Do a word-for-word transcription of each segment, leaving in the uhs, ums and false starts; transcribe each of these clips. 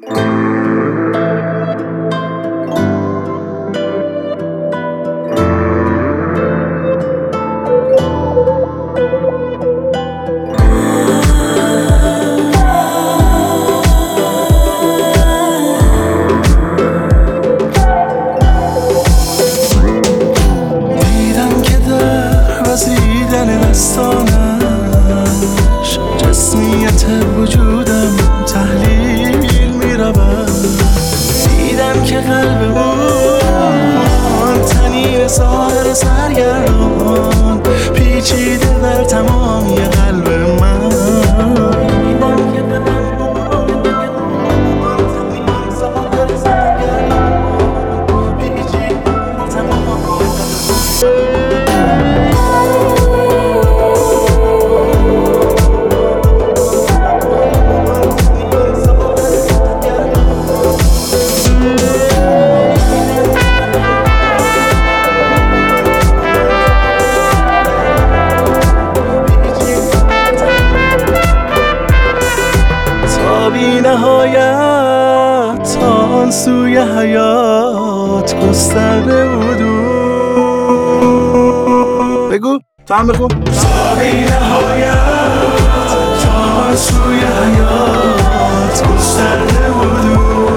دیدم که در وزیدن دستانش جسمیت وجودم تحلیل می رود. دیدم که قلب اون تنین ساحر سرگردان پیچیده در تمامی قلب من. دیدم که قلب اون تنین ساحر سرگردان پیچیده در تمامی بی نهایت تا آن سوی حیات گسترده بود. بگو تو هم بگو. تا بی نهایت تا آن سوی حیات گسترده بود.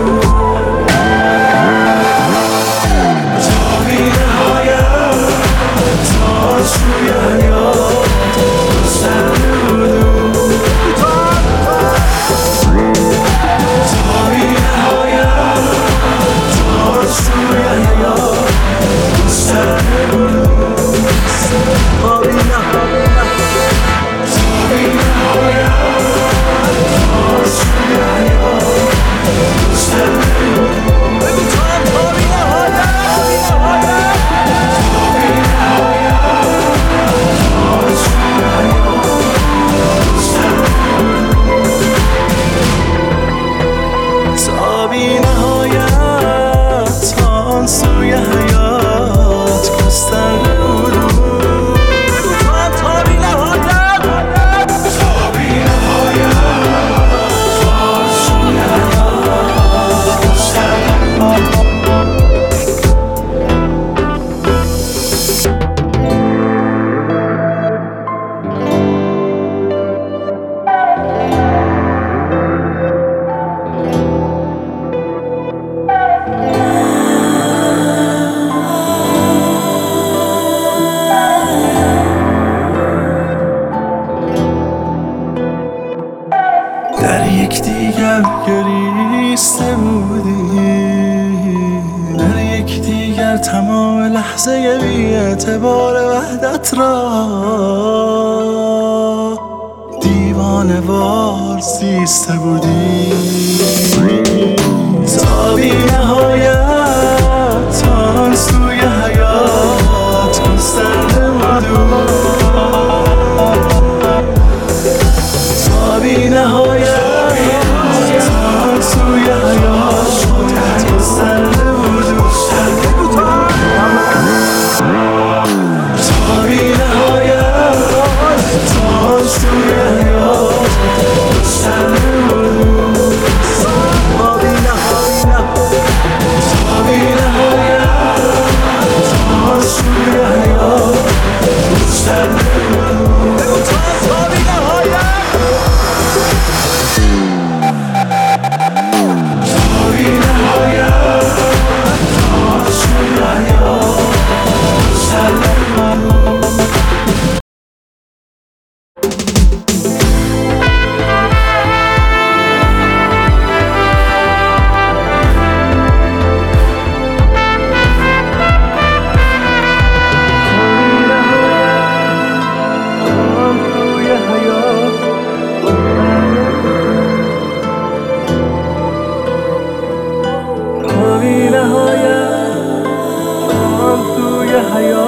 تا بی نهایت تا آن سوی حیات گسترده بود. در یکدیگر گریسته بودیم، در یکدیگر تمام لحظه بی اعتبار وحدت را دیوانه وار زیسته بودیم. تا بی نهایت تا آن سوی حیات گسترده بودیم. تا بی نهایت سوی حیات گسترده بود. تا بی نهایت تا سوی حیات گسترده بود. تا بی نهایت تا بی نهایت تا سوی حیات گسترده بود. تا بی نهایت حیات